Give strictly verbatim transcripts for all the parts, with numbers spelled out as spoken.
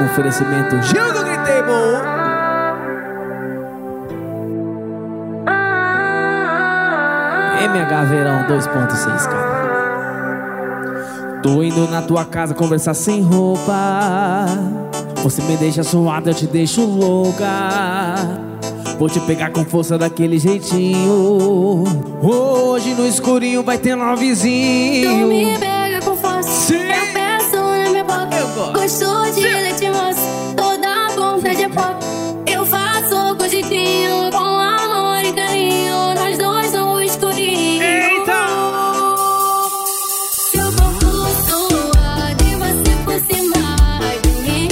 Um oferecimento Gil do Gritable. M H Verão dois ponto seis K. Tô indo na tua casa conversar sem roupa. Você me deixa suada, eu te deixo louca. Vou te pegar com força daquele jeitinho. Hoje no escurinho vai ter novezinho. Tu me pega com força. Sim. Eu peço na minha boca. Eu gosto. Gosto de leite moça, toda vontade de pop. Eu faço com jeitinho, com amor e carinho. Nós dois no escurinho. Eita! Seu corpo suado e você por cima de mim.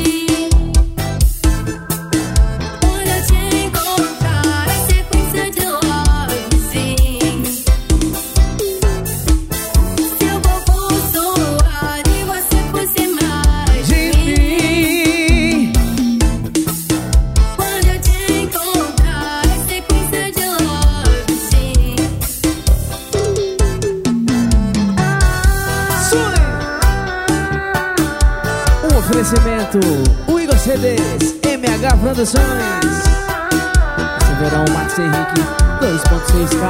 Quando eu te encontrar, é sequência de love, sim. Seu corpo suado e você por cima de mim. Quando eu te encontrar, é sequência de love, sim. Um oferecimento o Igor C Ds, M H Produções. Esse verão Max Henrique dois ponto seis K.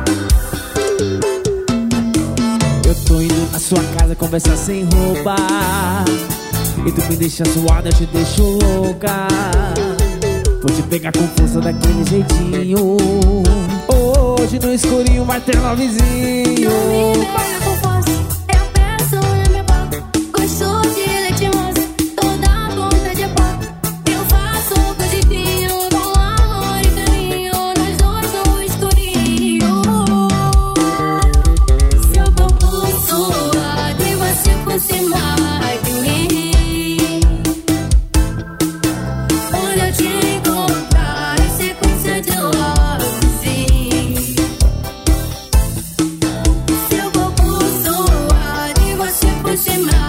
Eu tô indo na sua casa conversar sem roupa. E tu me deixa suada, eu te deixo louca. Vou te pegar com força daquele jeitinho. Hoje no escurinho vai ter novezinho. Tu me pega com força, eu peço na minha boca. Gosto de leite moça, toda vontade de pop. Eu faço com jeitinho, com amor e carinho. Nós dois no escurinho. Seu corpo suado e você por cima de mim. Quando eu te encontrar, é sequência de love, sim. Seu corpo suado e você por cima